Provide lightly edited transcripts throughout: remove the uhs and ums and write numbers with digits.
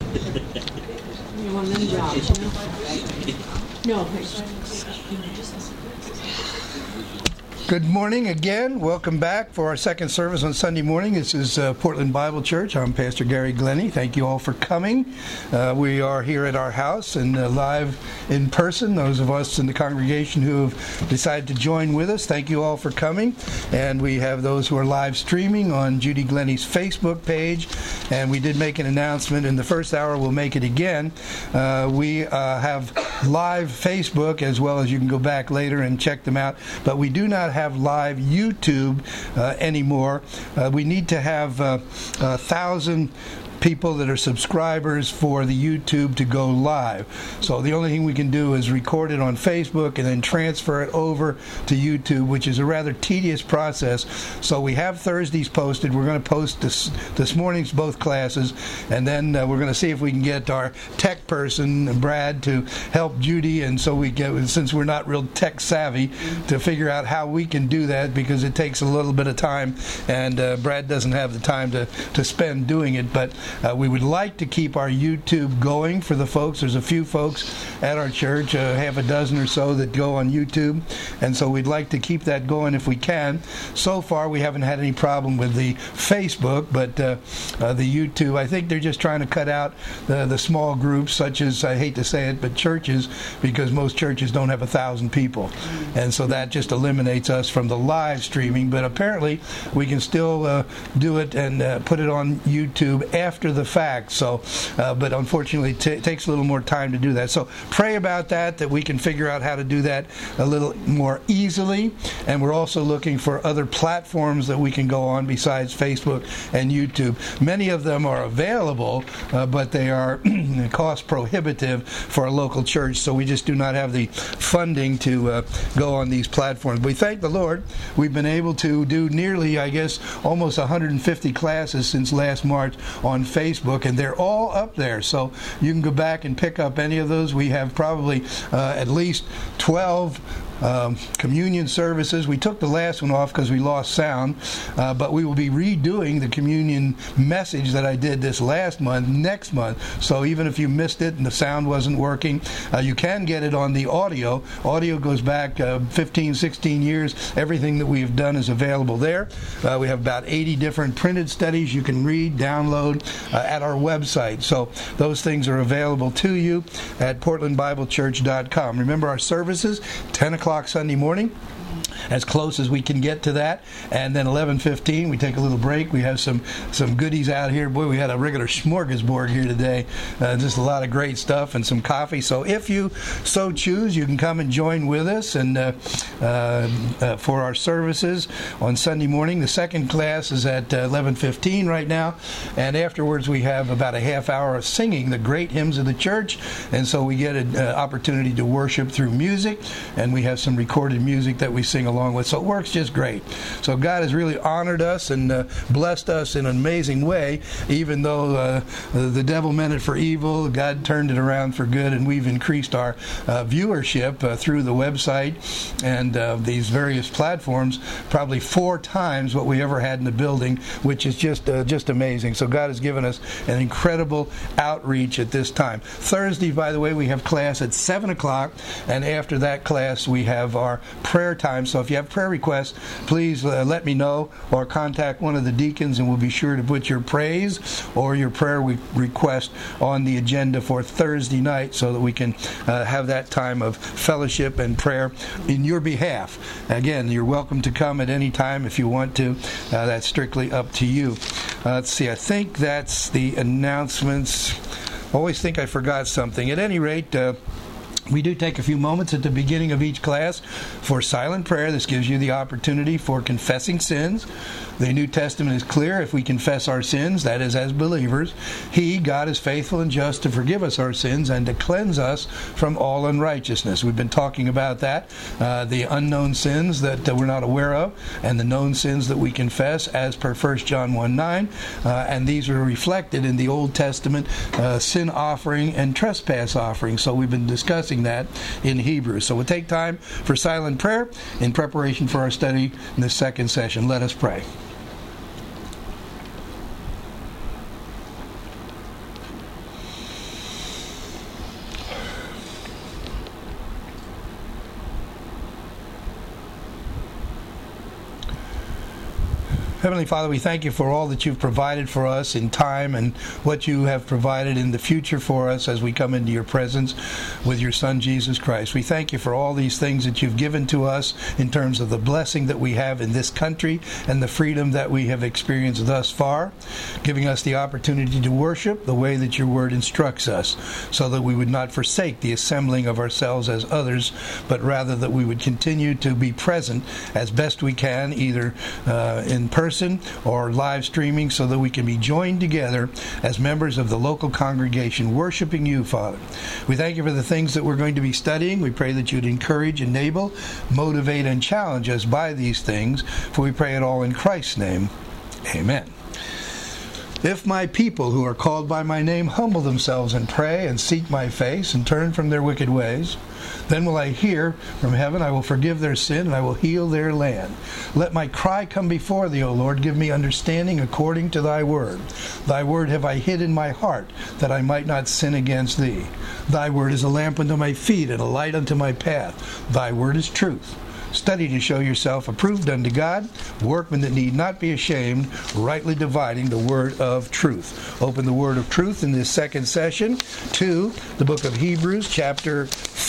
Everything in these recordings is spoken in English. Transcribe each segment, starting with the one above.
You want them jobs, you know? No, thanks. Good morning again. Welcome back for our second service on Sunday morning. This is Portland Bible Church. I'm Pastor Gary Glennie. Thank you all for coming. We are here at our house and live in person. Those of us in the congregation who have decided to join with us, thank you all for coming. And we have those who are live streaming on Judy Glennie's Facebook page. And we did make an announcement in the first hour. We'll make it again. We have live Facebook as well as you can go back later and check them out. But we do not have live YouTube anymore. We need to have 1,000 people that are subscribers for the YouTube to go live. So the only thing we can do is record it on Facebook and then transfer it over to YouTube, which is a rather tedious process. So we have Thursdays posted. We're going to post this morning's both classes, and then we're going to see if we can get our tech person, Brad, to help Judy, and so we get, since we're not real tech savvy, to figure out how we can do that, because it takes a little bit of time, and Brad doesn't have the time to spend doing it. But we would like to keep our YouTube going for the folks. There's a few folks at our church, half a dozen or so, that go on YouTube, and so we'd like to keep that going if we can. So far, we haven't had any problem with the Facebook, but the YouTube, I think they're just trying to cut out the small groups, such as, I hate to say it, but churches, because most churches don't have 1,000 people, and so that just eliminates us from the live streaming. But apparently, we can still do it and put it on YouTube after the fact. So, but unfortunately, it takes a little more time to do that. So pray about that we can figure out how to do that a little more easily. And we're also looking for other platforms that we can go on besides Facebook and YouTube. Many of them are available, but they are cost prohibitive for a local church. So we just do not have the funding to go on these platforms. We thank the Lord. We've been able to do nearly, I guess, almost 150 classes since last March on Facebook, and they're all up there, so you can go back and pick up any of those. We have probably at least 12 communion services. We took the last one off because we lost sound, but we will be redoing the communion message that I did this last month, next month. So even if you missed it and the sound wasn't working, you can get it on the audio. Audio goes back 15, 16 years. Everything that we've done is available there. We have about 80 different printed studies you can read, download at our website. So those things are available to you at portlandbiblechurch.com. Remember our services, 10 o'clock Sunday morning, as close as we can get to that, and then 11:15 we take a little break. We have some goodies out here. Boy, we had a regular smorgasbord here today, just a lot of great stuff and some coffee. So if you so choose, you can come and join with us and for our services on Sunday morning. The second class is at 11:15 right now, and afterwards we have about a half hour of singing the great hymns of the church, and so we get an opportunity to worship through music, and we have some recorded music that we sing along with. So it works just great. So God has really honored us and blessed us in an amazing way. Even though the devil meant it for evil, God turned it around for good, and we've increased our viewership through the website and these various platforms probably 4 times what we ever had in the building, which is just amazing. So God has given us an incredible outreach at this time. Thursday, by the way, we have class at 7 o'clock, and after that class we have our prayer time. So if you have prayer requests, please let me know or contact one of the deacons, and we'll be sure to put your praise or your prayer request on the agenda for Thursday night so that we can have that time of fellowship and prayer in your behalf. Again, you're welcome to come at any time if you want to. That's strictly up to you. Let's see, I think that's the announcements. I always think I forgot something. At any rate, we do take a few moments at the beginning of each class for silent prayer. This gives you the opportunity for confessing sins. The New Testament is clear. If we confess our sins, that is as believers, He, God, is faithful and just to forgive us our sins and to cleanse us from all unrighteousness. We've been talking about that, the unknown sins that we're not aware of, and the known sins that we confess as per 1 John 1:9, and these are reflected in the Old Testament sin offering and trespass offering. So we've been discussing that in Hebrews. So we'll take time for silent prayer in preparation for our study in this second session. Let us pray. Heavenly Father, we thank you for all that you've provided for us in time and what you have provided in the future for us as we come into your presence with your Son, Jesus Christ. We thank you for all these things that you've given to us in terms of the blessing that we have in this country and the freedom that we have experienced thus far, giving us the opportunity to worship the way that your word instructs us, so that we would not forsake the assembling of ourselves as others, but rather that we would continue to be present as best we can, either in person or live streaming, so that we can be joined together as members of the local congregation worshiping you, Father. We thank you for the things that we're going to be studying. We pray that you'd encourage, enable, motivate, and challenge us by these things, for we pray it all in Christ's name. Amen. If my people who are called by my name humble themselves and pray and seek my face and turn from their wicked ways, then will I hear from heaven, I will forgive their sin, and I will heal their land. Let my cry come before thee, O Lord. Give me understanding according to thy word. Thy word have I hid in my heart, that I might not sin against thee. Thy word is a lamp unto my feet and a light unto my path. Thy word is truth. Study to show yourself approved unto God, workmen that need not be ashamed, rightly dividing the word of truth. Open the word of truth in this second session to the book of Hebrews, chapter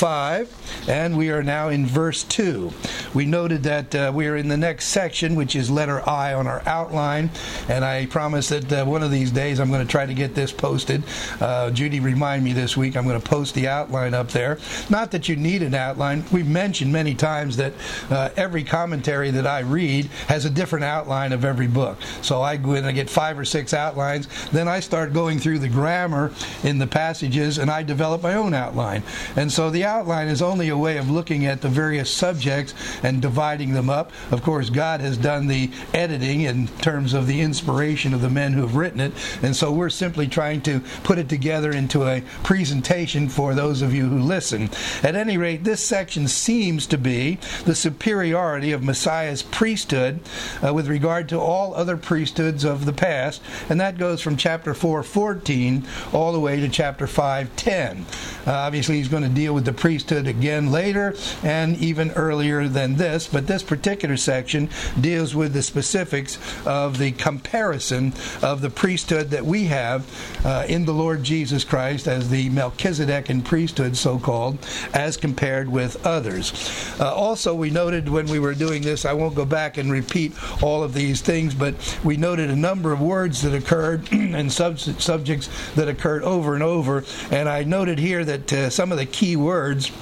5, and we are now in verse 2. We noted that we are in the next section, which is letter I on our outline, and I promise that one of these days I'm going to try to get this posted. Judy reminded me this week I'm going to post the outline up there. Not that you need an outline. We've mentioned many times that every commentary that I read has a different outline of every book. So I go in and I get 5 or 6 outlines. Then I start going through the grammar in the passages, and I develop my own outline. And so the outline is only a way of looking at the various subjects and dividing them up. Of course, God has done the editing in terms of the inspiration of the men who have written it. And so we're simply trying to put it together into a presentation for those of you who listen. At any rate, this section seems to be the superiority of Messiah's priesthood with regard to all other priesthoods of the past, and that goes from chapter 4:14 all the way to chapter 5:10. Obviously, he's going to deal with the priesthood again later and even earlier than this, but this particular section deals with the specifics of the comparison of the priesthood that we have in the Lord Jesus Christ as the Melchizedekan priesthood, so-called, as compared with others. Also, we noted when we were doing this, I won't go back and repeat all of these things, but we noted a number of words that occurred and subjects that occurred over and over, and I noted here that some of the key words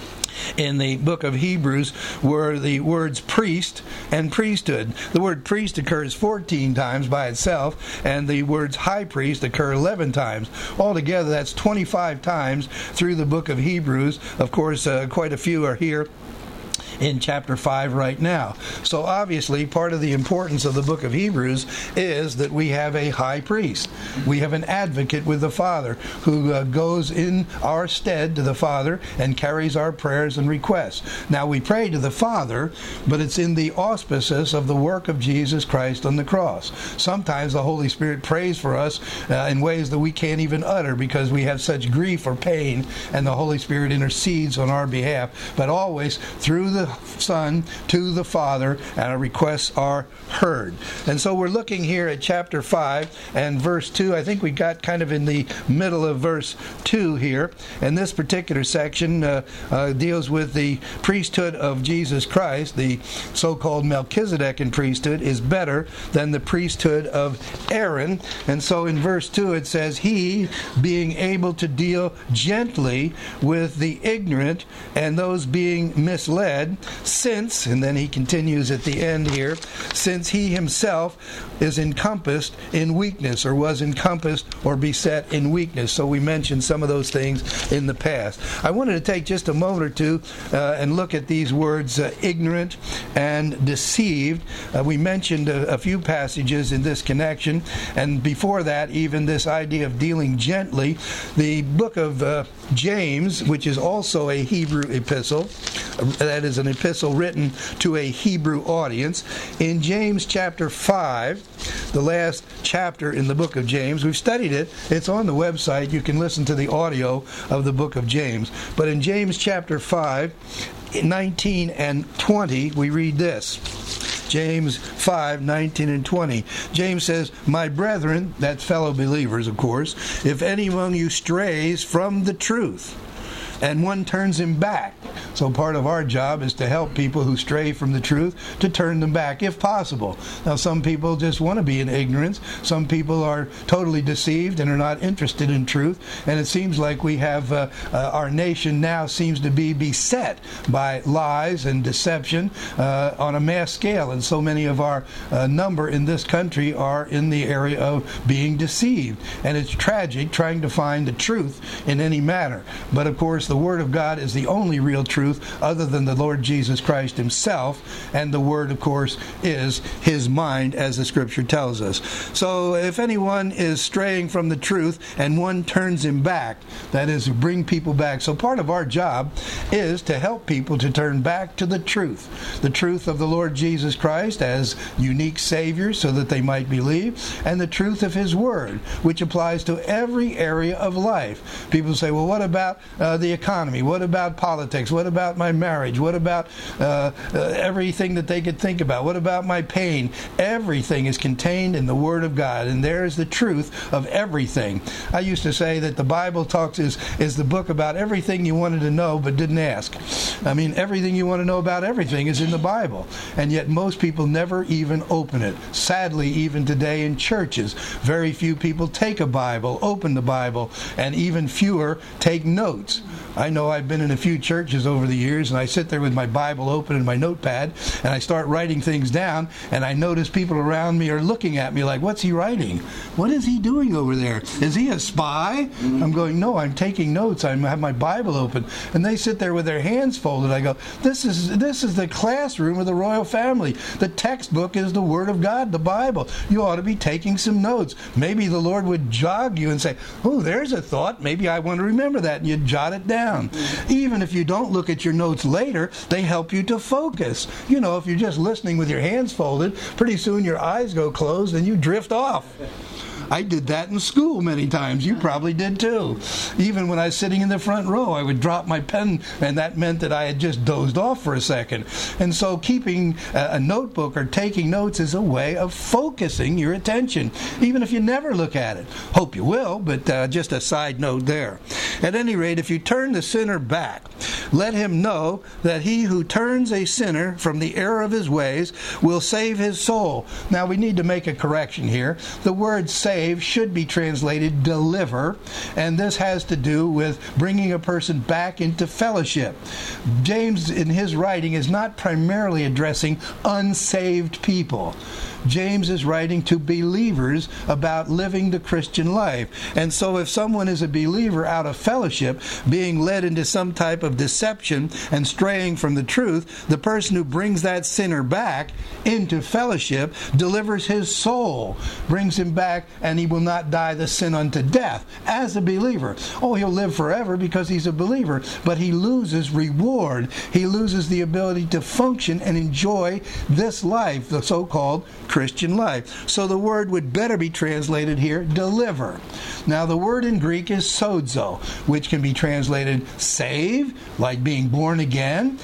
in the book of Hebrews were the words priest and priesthood. The word priest occurs 14 times by itself, and the words high priest occur 11 times. Altogether, that's 25 times through the book of Hebrews. Of course, quite a few are here in chapter 5 right now. So obviously, part of the importance of the book of Hebrews is that we have a high priest. We have an advocate with the Father who goes in our stead to the Father and carries our prayers and requests. Now, we pray to the Father, but it's in the auspices of the work of Jesus Christ on the cross. Sometimes the Holy Spirit prays for us in ways that we can't even utter because we have such grief or pain, and the Holy Spirit intercedes on our behalf, but always through the Son to the Father, and our requests are heard. And so we're looking here at chapter 5 and verse 2. I think we got kind of in the middle of verse 2 here, and this particular section deals with the priesthood of Jesus Christ. The so-called Melchizedekan priesthood is better than the priesthood of Aaron, and so in verse 2 it says, he being able to deal gently with the ignorant and those being misled, since, and then he continues at the end here, since he himself is encompassed in weakness, or was encompassed or beset in weakness. So we mentioned some of those things in the past. I wanted to take just a moment or two and look at these words, ignorant and deceived. We mentioned a few passages in this connection, and before that, even this idea of dealing gently. The book of James, which is also a Hebrew epistle, that is an epistle written to a Hebrew audience. In James chapter 5, the last chapter in the book of James, we've studied it. It's on the website. You can listen to the audio of the book of James. But in James chapter 5, 19 and 20, we read this. James 5:19 and 20. James says, "My brethren," that's fellow believers, of course, "if any among you strays from the truth, and one turns him back." So part of our job is to help people who stray from the truth, to turn them back if possible. Now some people just want to be in ignorance. Some people are totally deceived and are not interested in truth. And it seems like we have, our nation now seems to be beset by lies and deception on a mass scale. And so many of our number in this country are in the area of being deceived. And it's tragic trying to find the truth in any matter. But of course, the Word of God is the only real truth other than the Lord Jesus Christ himself, and the Word, of course, is his mind, as the Scripture tells us. So if anyone is straying from the truth and one turns him back, that is to bring people back. So part of our job is to help people to turn back to the truth of the Lord Jesus Christ as unique Savior so that they might believe, and the truth of his Word, which applies to every area of life. People say, well, what about the economy? What about politics? What about my marriage? What about everything that they could think about? What about my pain? Everything is contained in the Word of God, and there is the truth of everything. I used to say that the Bible is the book about everything you wanted to know but didn't ask. I mean, everything you want to know about everything is in the Bible, and yet most people never even open it. Sadly, even today in churches, very few people take a Bible, open the Bible, and even fewer take notes. I know I've been in a few churches over the years, and I sit there with my Bible open and my notepad, and I start writing things down, and I notice people around me are looking at me like, what's he writing? What is he doing over there? Is he a spy? I'm going, no, I'm taking notes. I have my Bible open. And they sit there with their hands folded. I go, this is the classroom of the royal family. The textbook is the Word of God, the Bible. You ought to be taking some notes. Maybe the Lord would jog you and say, oh, there's a thought. Maybe I want to remember that, and you'd jot it down. Even if you don't look at your notes later, they help you to focus. You know, if you're just listening with your hands folded, pretty soon your eyes go closed and you drift off. I did that in school many times. You probably did too. Even when I was sitting in the front row, I would drop my pen, and that meant that I had just dozed off for a second. And so keeping a notebook or taking notes is a way of focusing your attention, even if you never look at it. Hope you will, but just a side note there. At any rate, if you turn the sinner back, let him know that he who turns a sinner from the error of his ways will save his soul. Now, we need to make a correction here. The word save should be translated deliver, and this has to do with bringing a person back into fellowship. James, in his writing, is not primarily addressing unsaved people. James is writing to believers about living the Christian life. And so if someone is a believer out of fellowship, being led into some type of deception and straying from the truth, the person who brings that sinner back into fellowship delivers his soul, brings him back, and he will not die the sin unto death as a believer. Oh, he'll live forever because he's a believer, but he loses reward. He loses the ability to function and enjoy this life, the so-called Christian life. So the word would better be translated here, deliver. Now the word in Greek is sozo, which can be translated save, like being born again.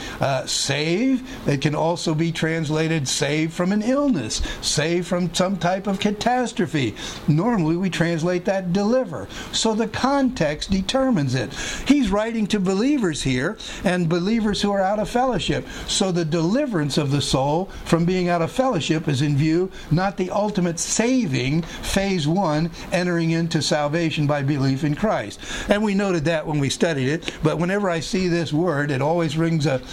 Save, it can also be translated save from an illness, save from some type of catastrophe. Normally we translate that deliver. So the context determines it. He's writing to believers here, and believers who are out of fellowship. So the deliverance of the soul from being out of fellowship is in view, not the ultimate saving, phase one, entering into salvation by belief in Christ. And we noted that when we studied it, but whenever I see this word, it always brings up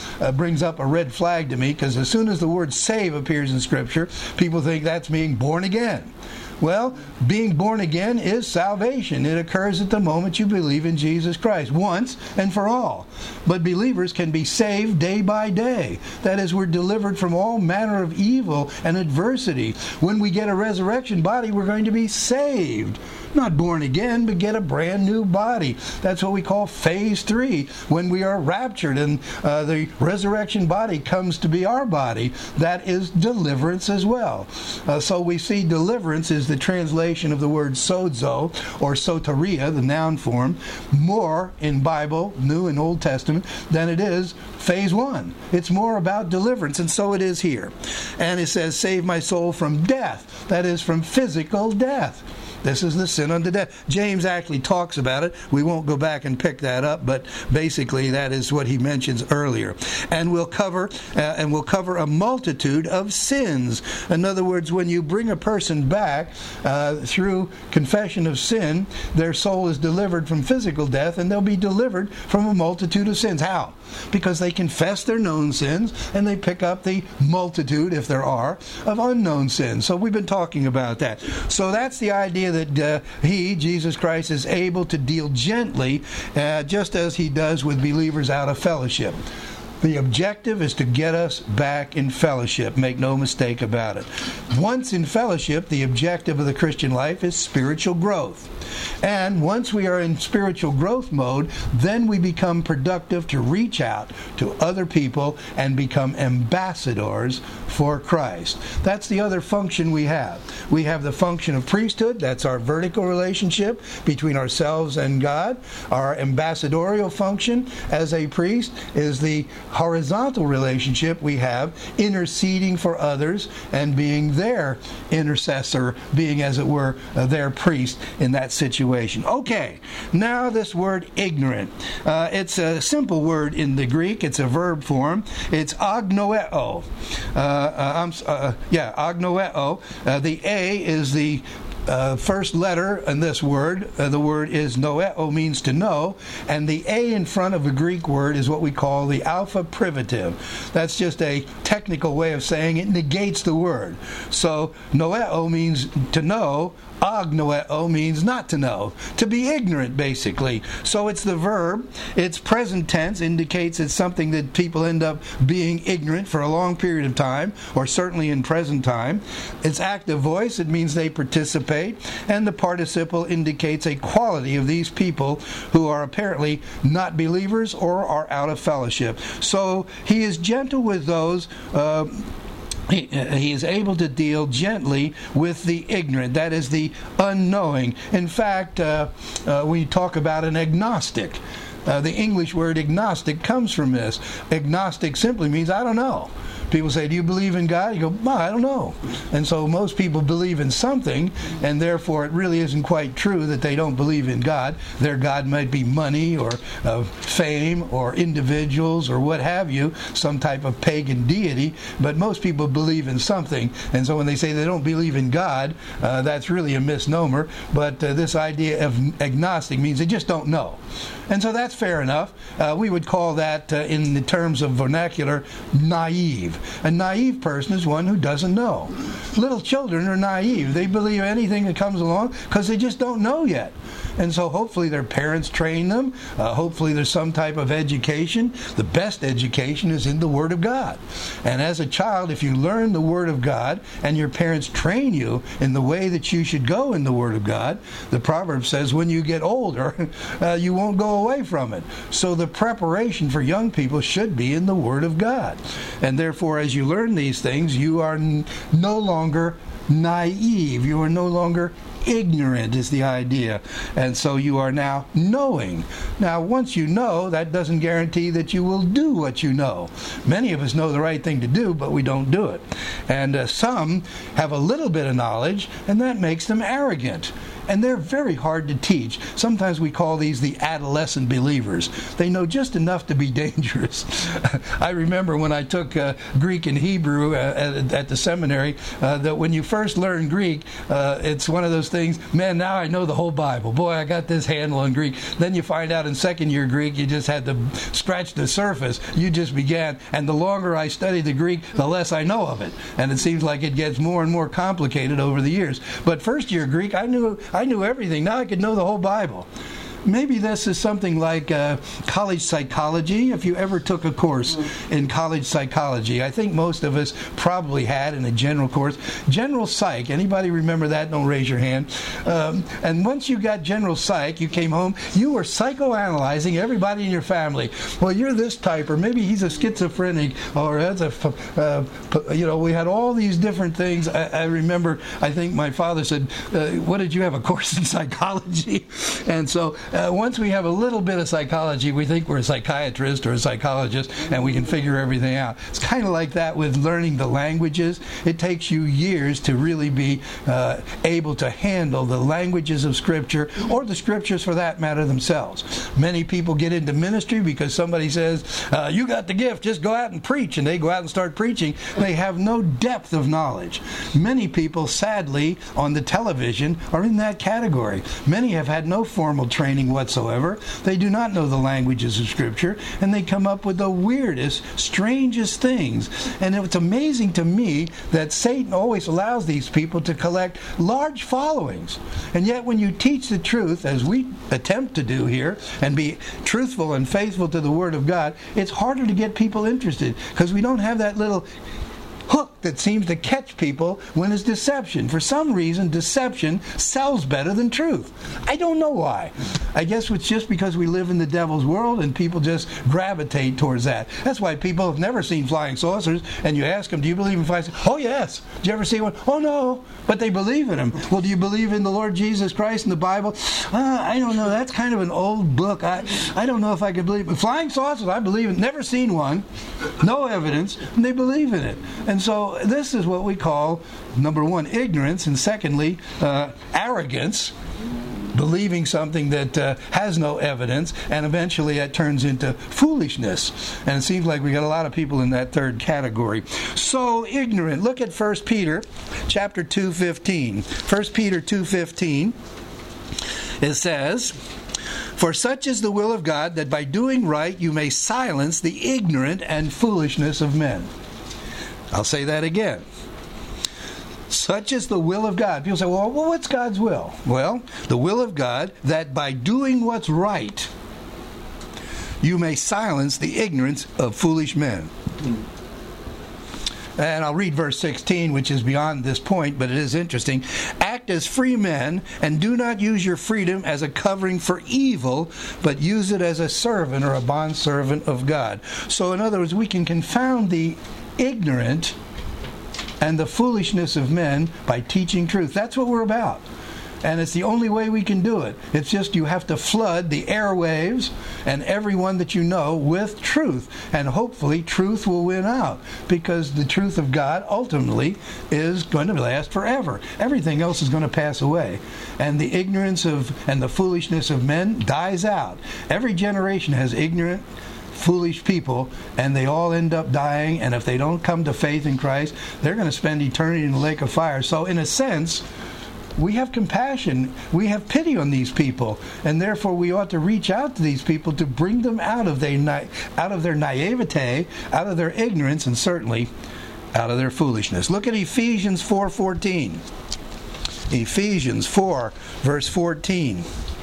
a red flag to me, because as soon as the word save appears in Scripture, people think that's being born again. Well, being born again is salvation. It occurs at the moment you believe in Jesus Christ, once and for all. But believers can be saved day by day. That is, we're delivered from all manner of evil and adversity. When we get a resurrection body, we're going to be saved Not born again, but get a brand new body. That's what we call phase 3, when we are raptured and the resurrection body comes to be our body. That is deliverance as well. So we see deliverance is the translation of the word sozo, or soteria, the noun form, more in Bible, New and Old Testament, than it is phase 1. It's more about deliverance, and so it is here. And it says, save my soul from death. That is, from physical death. This is the sin unto death. James actually talks about it. We won't go back and pick that up, but basically that is what he mentions earlier. And we'll cover a multitude of sins. In other words, when you bring a person back through confession of sin, their soul is delivered from physical death, and they'll be delivered from a multitude of sins. How? Because they confess their known sins, and they pick up the multitude, if there are, of unknown sins. So we've been talking about that. So that's the idea that He, Jesus Christ, is able to deal gently, just as He does with believers out of fellowship. The objective is to get us back in fellowship. Make no mistake about it. Once in fellowship, the objective of the Christian life is spiritual growth. And once we are in spiritual growth mode, then we become productive to reach out to other people and become ambassadors for Christ. That's the other function we have. We have the function of priesthood. That's our vertical relationship between ourselves and God. Our ambassadorial function as a priest is the horizontal relationship we have, interceding for others and being their intercessor, being, as it were, their priest in that situation. Okay, now this word ignorant. It's a simple word in the Greek. It's a verb form. It's agnoeo. Agnoeo. The A is the first letter in this word. The word is noeo, means to know, and the A in front of a Greek word is what we call the alpha privative. That's just a technical way of saying it negates the word. So noeo means to know. Agnoeo means not to know, to be ignorant, basically. So it's the verb. It's present tense, indicates it's something that people end up being ignorant for a long period of time, or certainly in present time. It's active voice. It means they participate. And the participle indicates a quality of these people who are apparently not believers or are out of fellowship. So he is gentle with those He is able to deal gently with the ignorant, that is the unknowing. In fact, we talk about an agnostic. The English word agnostic comes from this. Agnostic simply means I don't know. People say, do you believe in God? You go, well, I don't know. And so most people believe in something, and therefore it really isn't quite true that they don't believe in God. Their God might be money or fame or individuals or what have you, some type of pagan deity, but most people believe in something. And so when they say they don't believe in God, that's really a misnomer. But this idea of agnostic means they just don't know. And so that's fair enough. We would call that, in the terms of vernacular, naive. A naive person is one who doesn't know. Little children are naive. They believe anything that comes along because they just don't know yet. And so hopefully their parents train them. Hopefully there's some type of education. The best education is in the Word of God. And as a child, if you learn the Word of God and your parents train you in the way that you should go in the Word of God, the proverb says when you get older, you won't go away from it. So the preparation for young people should be in the Word of God. And therefore, as you learn these things, you are no longer naive. You are no longer ignorant, is the idea. And so you are now knowing. Now, once you know, that doesn't guarantee that you will do what you know. Many of us know the right thing to do, but we don't do it. And some have a little bit of knowledge, and that makes them arrogant. And they're very hard to teach. Sometimes we call these the adolescent believers. They know just enough to be dangerous. I remember when I took Greek and Hebrew at the seminary, that when you first learn Greek, it's one of those things, man, now I know the whole Bible. Boy, I got this handle on Greek. Then you find out in second year Greek, you just had to scratch the surface. You just began. And the longer I study the Greek, the less I know of it. And it seems like it gets more and more complicated over the years. But first year Greek, I knew everything. Now I could know the whole Bible. maybe this is something like college psychology. If you ever took a course in college psychology, I think most of us probably had in a general course. General psych, anybody remember that? Don't raise your hand. And once you got general psych, you came home, you were psychoanalyzing everybody in your family. Well, you're this type, or maybe he's a schizophrenic, or that's we had all these different things. I remember, I think my father said, what did you have, a course in psychology? And so once we have a little bit of psychology, we think we're a psychiatrist or a psychologist, and we can figure everything out. It's kind of like that with learning the languages. It takes you years to really be able to handle the languages of Scripture, or the Scriptures for that matter themselves. Many people get into ministry because somebody says, you got the gift, just go out and preach, and they go out and start preaching. They have no depth of knowledge. Many people, sadly, on the television are in that category. Many have had no formal training whatsoever. They do not know the languages of Scripture, and they come up with the weirdest, strangest things. And it's amazing to me that Satan always allows these people to collect large followings. And yet when you teach the truth, as we attempt to do here, and be truthful and faithful to the Word of God, it's harder to get people interested, because we don't have that little hook that seems to catch people when it's deception. For some reason, deception sells better than truth. I don't know why. I guess it's just because we live in the devil's world and people just gravitate towards that. That's why people have never seen flying saucers, and you ask them, do you believe in flying saucers? Oh, yes. Did you ever see one? Oh, no. But they believe in him. Well, do you believe in the Lord Jesus Christ and the Bible? I don't know. That's kind of an old book. I don't know if I could believe it. Flying saucers, I believe in. Never seen one. No evidence. And they believe in it. And so this is what we call, number one, ignorance, and secondly, arrogance, believing something that has no evidence, and eventually it turns into foolishness. And it seems like we got a lot of people in that third category. So ignorant. Look at 1 Peter chapter 2:15. 1 Peter 2:15. It says, "For such is the will of God, that by doing right you may silence the ignorant and foolishness of men." I'll say that again. Such is the will of God. People say, well, what's God's will? Well, the will of God, that by doing what's right, you may silence the ignorance of foolish men. And I'll read verse 16, which is beyond this point, but it is interesting. "Act as free men, and do not use your freedom as a covering for evil, but use it as a servant or a bondservant of God." So in other words, we can confound the ignorant and the foolishness of men by teaching truth. That's what we're about. And it's the only way we can do it. It's just you have to flood the airwaves and everyone that you know with truth. And hopefully truth will win out, because the truth of God ultimately is going to last forever. Everything else is going to pass away. And the ignorance of and the foolishness of men dies out. Every generation has ignorant, foolish people, and they all end up dying, and if they don't come to faith in Christ, they're going to spend eternity in the lake of fire. So in a sense, we have compassion, we have pity on these people, and therefore we ought to reach out to these people to bring them out of their naivete, out of their ignorance, and certainly out of their foolishness. Look at Ephesians 4:14. Ephesians 4, verse 14.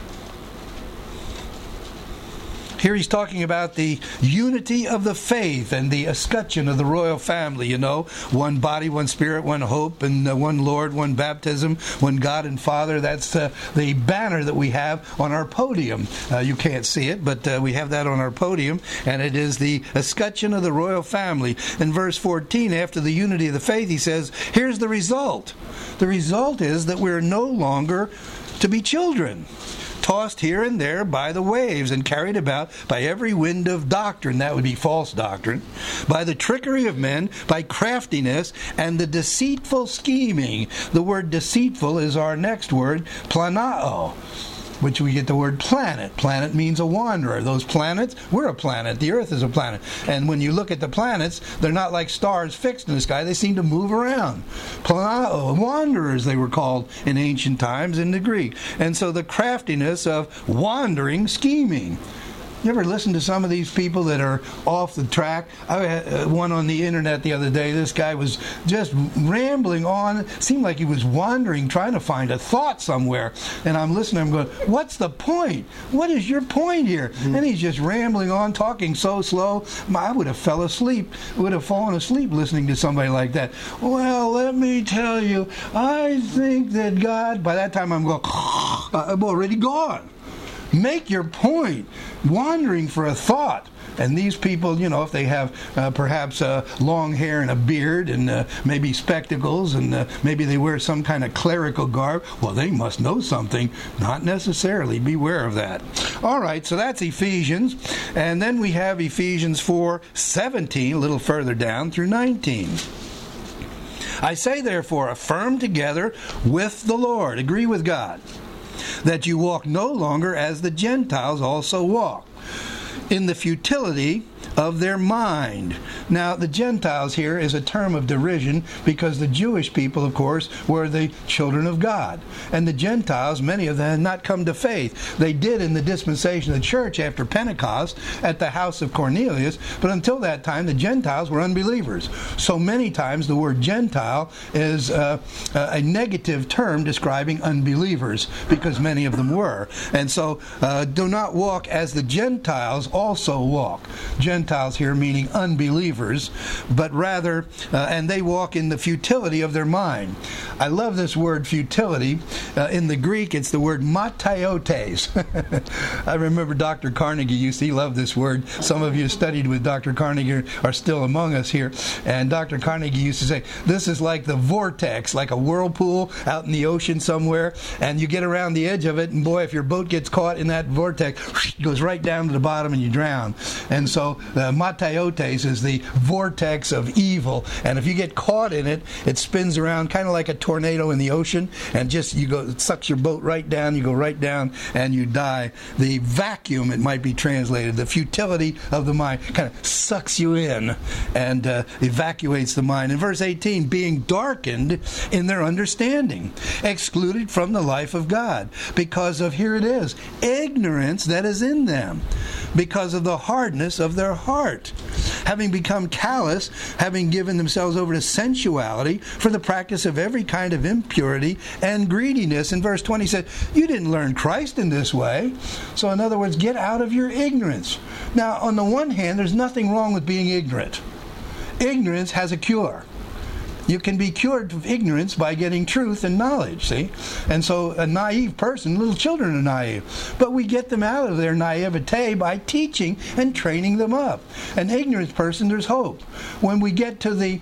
Here he's talking about the unity of the faith and the escutcheon of the royal family, one body, one spirit, one hope, and one Lord, one baptism, one God and Father. That's the banner that we have on our podium. You can't see it, but we have that on our podium, and it is the escutcheon of the royal family. In verse 14, after the unity of the faith, he says, here's the result. The result is that we're no longer to be children, tossed here and there by the waves and carried about by every wind of doctrine. That would be false doctrine. By the trickery of men, by craftiness, and the deceitful scheming. The word deceitful is our next word, planao, which we get the word planet. Planet means a wanderer. Those planets, we're a planet. The earth is a planet. And when you look at the planets, they're not like stars fixed in the sky. They seem to move around. Planao, wanderers they were called in ancient times in the Greek. And so the craftiness of wandering, scheming. You ever listen to some of these people that are off the track? I had one on the internet the other day. This guy was just rambling on. Seemed like he was wandering, trying to find a thought somewhere. And I'm listening. I'm going, what's the point? What is your point here? Mm-hmm. And he's just rambling on, talking so slow. I would have fell asleep. Would have fallen asleep listening to somebody like that. Well, let me tell you, I think that God. By that time, I'm going, I'm already gone. Make your point. Wandering for a thought. And these people, if they have perhaps long hair and a beard and maybe spectacles and maybe they wear some kind of clerical garb, well, they must know something. Not necessarily. Beware of that. All right, so that's Ephesians. And then we have Ephesians 4:17, a little further down through 19. I say, therefore, affirm together with the Lord, agree with God, that you walk no longer as the Gentiles also walk, in the futility of their mind. Now, the Gentiles here is a term of derision because the Jewish people, of course, were the children of God. And the Gentiles, many of them, had not come to faith. They did in the dispensation of the church after Pentecost at the house of Cornelius, but until that time, the Gentiles were unbelievers. So many times the word Gentile is a negative term describing unbelievers because many of them were. And so do not walk as the Gentiles also walk. Gentiles here meaning unbelievers, but rather, and they walk in the futility of their mind. I love this word futility. In the Greek, it's the word mataiotes. I remember Dr. Carnegie he loved this word. Some of you studied with Dr. Carnegie are still among us here. And Dr. Carnegie used to say, this is like the vortex, like a whirlpool out in the ocean somewhere, and you get around the edge of it, and boy, if your boat gets caught in that vortex, it goes right down to the bottom and you drown. And so mataiotes is the vortex of evil, and if you get caught in it, it spins around kind of like a tornado in the ocean, and it sucks your boat right down, you go right down, and you die. The vacuum, it might be translated, the futility of the mind, kind of sucks you in and evacuates the mind. In verse 18, being darkened in their understanding, excluded from the life of God, because of, here it is, ignorance that is in them, because of the hardness of their heart, having become callous, having given themselves over to sensuality for the practice of every kind of impurity and greediness. In verse 20 said, you didn't learn Christ in this way. So in other words, get out of your ignorance. Now, on the one hand, there's nothing wrong with being ignorant. Ignorance has a cure. You can be cured of ignorance by getting truth and knowledge, see? And so a naive person, little children are naive. But we get them out of their naivete by teaching and training them up. An ignorant person, there's hope. When we get to the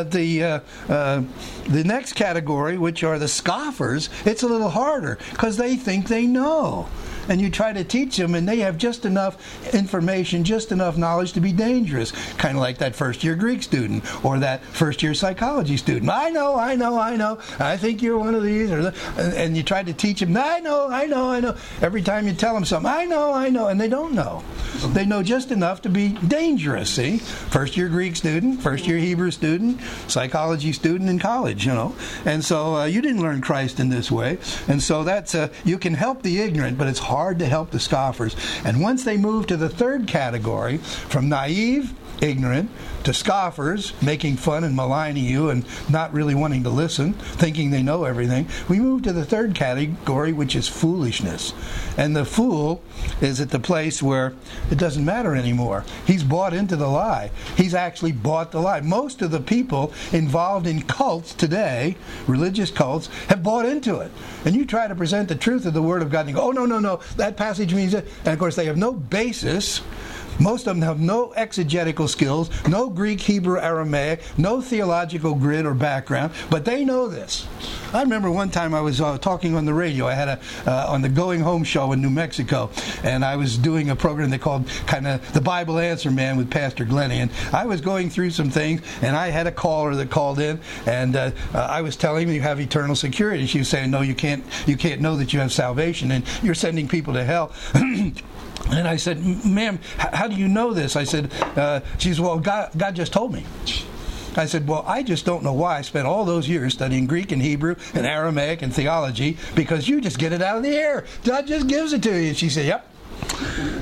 next category, which are the scoffers, it's a little harder because they think they know. And you try to teach them, and they have just enough information, just enough knowledge to be dangerous. Kind of like that first-year Greek student or that first-year psychology student. I know. I think you're one of these. And you try to teach them, I know. Every time you tell them something, I know. And they don't know. They know just enough to be dangerous, see? First-year Greek student, first-year Hebrew student, psychology student in college, And so you didn't learn Christ in this way. And so that's, you can help the ignorant, but it's hard to help the scoffers. And once they move to the third category, from naive, ignorant, to scoffers, making fun and maligning you and not really wanting to listen, thinking they know everything, we move to the third category, which is foolishness. And the fool is at the place where it doesn't matter anymore. He's bought into the lie. He's actually bought the lie. Most of the people involved in cults today, religious cults, have bought into it. And you try to present the truth of the Word of God and you go, oh, no, that passage means it. And of course they have no basis. Most of them have no exegetical skills, no Greek, Hebrew, Aramaic, no theological grid or background, but they know this. I remember one time I was talking on the radio. I had on the Going Home show in New Mexico, and I was doing a program they called kind of the Bible Answer Man with Pastor Glennie, and I was going through some things, and I had a caller that called in, and I was telling him you have eternal security. She was saying, no, you can't know that you have salvation, and you're sending people to hell. And I said, ma'am, how do you know this? I said, she said, well, God just told me. I said, well, I just don't know why I spent all those years studying Greek and Hebrew and Aramaic and theology, because you just get it out of the air. God just gives it to you. And she said, yep.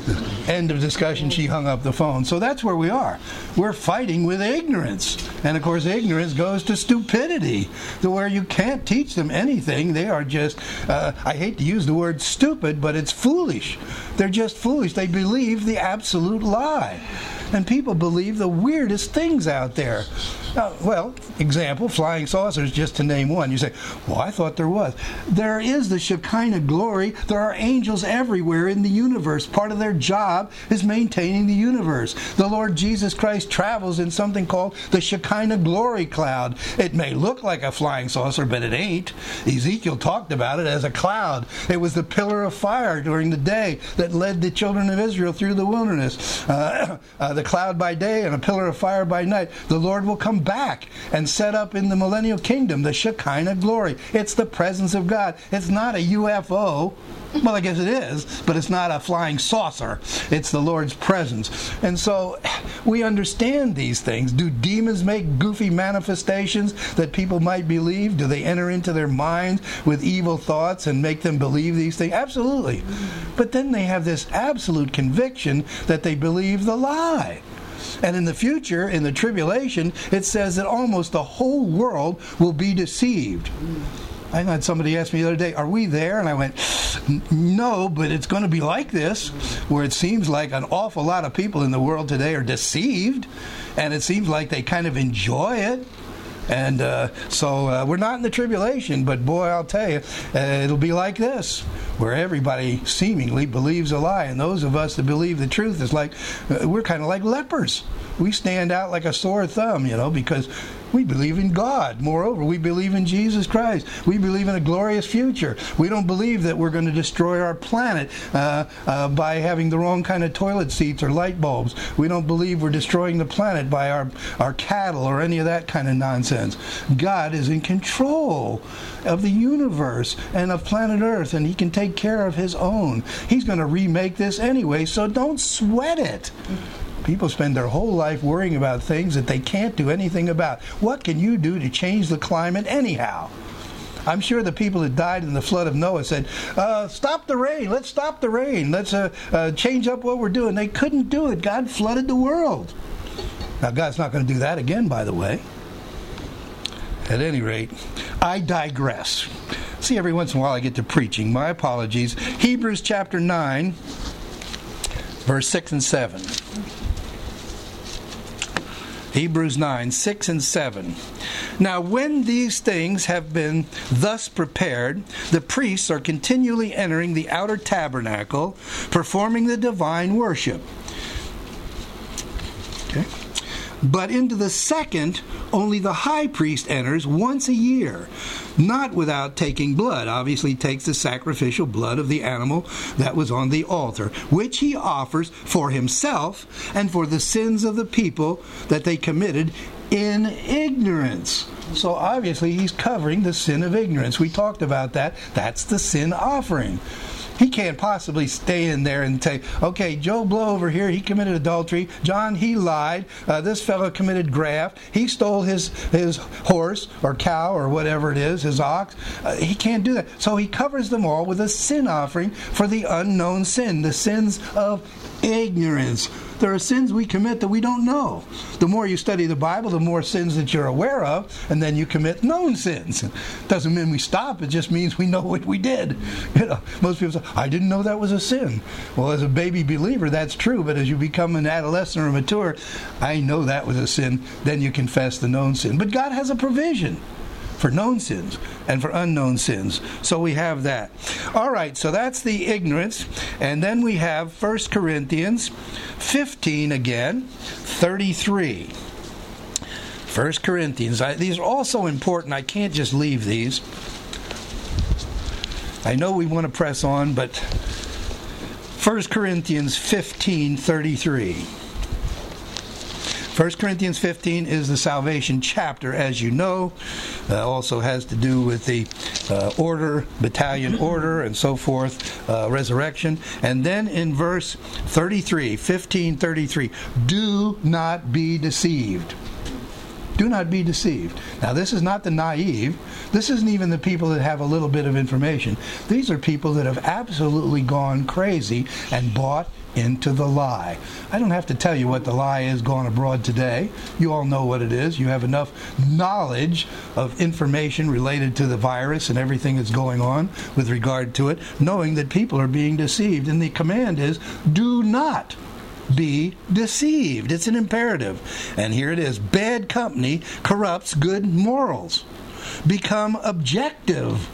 End of discussion. She hung up the phone. So that's where we are. We're fighting with ignorance. And of course, ignorance goes to stupidity, to where you can't teach them anything. They are just, I hate to use the word stupid, but it's foolish. They're just foolish. They believe the absolute lie. And people believe the weirdest things out there. Well, example, flying saucers, just to name one. You say, well, I thought there was. There is the Shekinah glory. There are angels everywhere in the universe. Part of their job is maintaining the universe. The Lord Jesus Christ travels in something called the Shekinah glory cloud. It may look like a flying saucer, but it ain't. Ezekiel talked about it as a cloud. It was the pillar of fire during the day that led the children of Israel through the wilderness. The cloud by day and a pillar of fire by night. The Lord will come back and set up in the millennial kingdom the Shekinah glory. It's the presence of God. It's not a UFO. Well, I guess it is, but it's not a flying saucer. It's the Lord's presence. And so we understand these things. Do demons make goofy manifestations that people might believe? Do they enter into their minds with evil thoughts and make them believe these things? Absolutely. But then they have this absolute conviction that they believe the lie. And in the future, in the tribulation, it says that almost the whole world will be deceived. I had somebody ask me the other day, are we there? And I went, no, but it's going to be like this, where it seems like an awful lot of people in the world today are deceived, and it seems like they kind of enjoy it. And so we're not in the tribulation, but boy, I'll tell you, it'll be like this, where everybody seemingly believes a lie. And those of us that believe the truth is like, we're kind of like lepers. We stand out like a sore thumb, because we believe in God. Moreover, we believe in Jesus Christ. We believe in a glorious future. We don't believe that we're going to destroy our planet by having the wrong kind of toilet seats or light bulbs. We don't believe we're destroying the planet by our cattle or any of that kind of nonsense. God is in control of the universe and of planet Earth, and He can take care of His own. He's going to remake this anyway, so don't sweat it. People spend their whole life worrying about things that they can't do anything about. What can you do to change the climate anyhow? I'm sure the people that died in the flood of Noah said, stop the rain, let's stop the rain, let's change up what we're doing. They couldn't do it. God flooded the world. Now, God's not going to do that again, by the way. At any rate, I digress. See, every once in a while I get to preaching. My apologies. Hebrews chapter 9, verse 6 and 7. Hebrews 9, 6 and 7. Now, when these things have been thus prepared, the priests are continually entering the outer tabernacle, performing the divine worship. Okay. But into the second, only the high priest enters once a year, not without taking blood. Obviously takes the sacrificial blood of the animal that was on the altar, which he offers for himself and for the sins of the people that they committed in ignorance. So obviously he's covering the sin of ignorance. We talked about that. That's the sin offering. He can't possibly stay in there and say, okay, Joe Blow over here, he committed adultery. John, he lied. This fellow committed graft. He stole his horse or cow or whatever it is, his ox. He can't do that. So he covers them all with a sin offering for the unknown sin, the sins of ignorance. There are sins we commit that we don't know. The more you study the Bible, the more sins that you're aware of, and then you commit known sins. Doesn't mean we stop. It just means we know what we did. Most people say, I didn't know that was a sin. Well, as a baby believer, that's true, but as you become an adolescent or mature, I know that was a sin. Then you confess the known sin. But God has a provision for known sins and for unknown sins. So we have that. All right, so that's the ignorance. And then we have 1 Corinthians 15 again, 33. 1 Corinthians. These are also important. I can't just leave these. I know we want to press on, but 1 Corinthians 15, 33. 1 Corinthians 15 is the salvation chapter, as you know. Also has to do with the order, battalion order, and so forth, resurrection. And then in verse 33, 15:33, do not be deceived. Do not be deceived. Now, this is not the naive. This isn't even the people that have a little bit of information. These are people that have absolutely gone crazy and bought into the lie. I don't have to tell you what the lie is going abroad today. You all know what it is. You have enough knowledge of information related to the virus and everything that's going on with regard to it, knowing that people are being deceived. And the command is, do not be deceived. It's an imperative. And here it is. Bad company corrupts good morals. Become objective.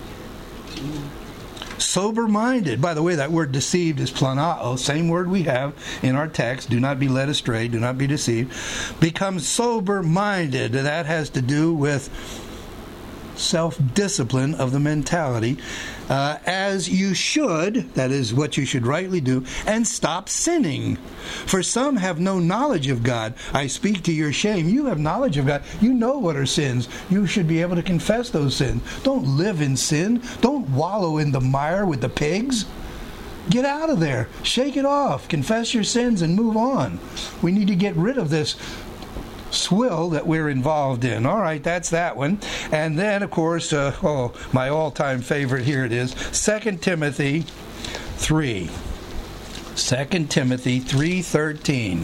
Sober-minded. By the way, that word deceived is planao, same word we have in our text. Do not be led astray. Do not be deceived. Become sober-minded. That has to do with self-discipline of the mentality, as you should, that is what you should rightly do, and stop sinning. For some have no knowledge of God. I speak to your shame. You have knowledge of God. You know what are sins. You should be able to confess those sins. Don't live in sin. Don't wallow in the mire with the pigs. Get out of there. Shake it off. Confess your sins and move on. We need to get rid of this swill that we're involved in. All right, that's that one. And then, of course, my all-time favorite, here it is, 2 Timothy 3. 2 Timothy 3:13.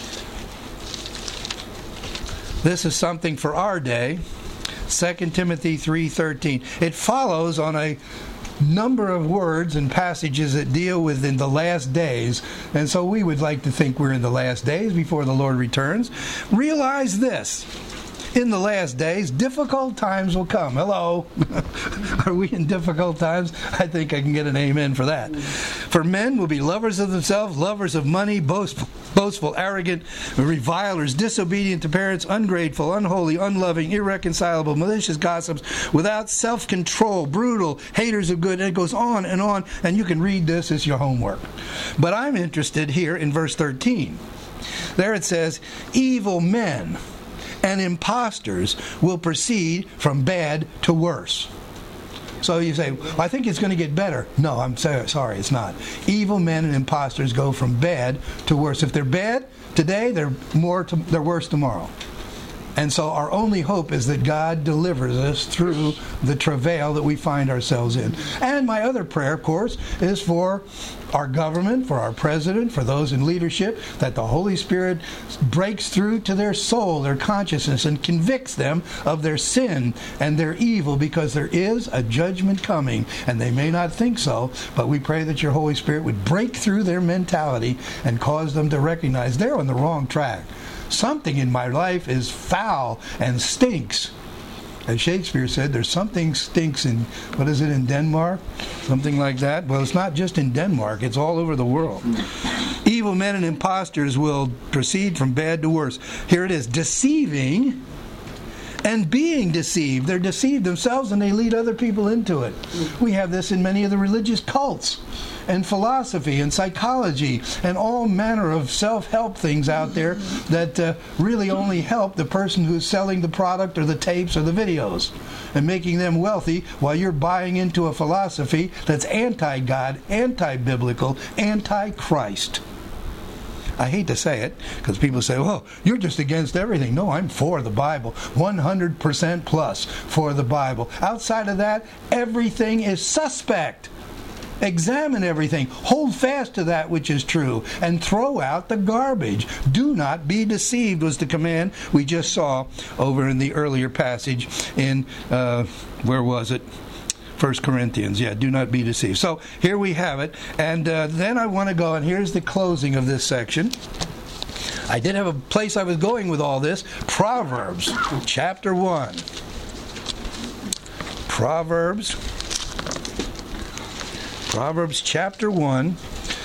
This is something for our day. 2 Timothy 3:13. It follows on a number of words and passages that deal with in the last days, and so we would like to think we're in the last days before the Lord returns. Realize this: in the last days, difficult times will come. Hello. Are we in difficult times? I think I can get an amen for that. For men will be lovers of themselves, lovers of money, boastful, arrogant, revilers, disobedient to parents, ungrateful, unholy, unloving, irreconcilable, malicious gossips, without self-control, brutal, haters of good, and it goes on, and you can read this as your homework. But I'm interested here in verse 13. There it says, evil men and impostors will proceed from bad to worse. So you say, I think it's going to get better. No, I'm sorry, it's not. Evil men and impostors go from bad to worse. If they're bad today, they're worse tomorrow. And so our only hope is that God delivers us through the travail that we find ourselves in. And my other prayer, of course, is for our government, for our president, for those in leadership, that the Holy Spirit breaks through to their soul, their consciousness, and convicts them of their sin and their evil, because there is a judgment coming, and they may not think so, but we pray that your Holy Spirit would break through their mentality and cause them to recognize they're on the wrong track. Something in my life is foul and stinks. As Shakespeare said, there's something stinks in, what is it, in Denmark? Something like that. Well, it's not just in Denmark. It's all over the world. Evil men and impostors will proceed from bad to worse. Here it is, deceiving and being deceived. They're deceived themselves and they lead other people into it. We have this in many of the religious cults and philosophy and psychology and all manner of self-help things out there that really only help the person who's selling the product or the tapes or the videos and making them wealthy, while you're buying into a philosophy that's anti-God, anti-biblical, anti-Christ. I hate to say it, because people say, well, you're just against everything. No, I'm for the Bible. 100% plus for the Bible. Outside of that, everything is suspect. Examine everything. Hold fast to that which is true, and throw out the garbage. Do not be deceived was the command we just saw over in the earlier passage in, where was it? 1 Corinthians. Yeah, do not be deceived. So here we have it. And then I want to go, and here's the closing of this section. I did have a place I was going with all this. Proverbs, chapter 1. Proverbs chapter 1,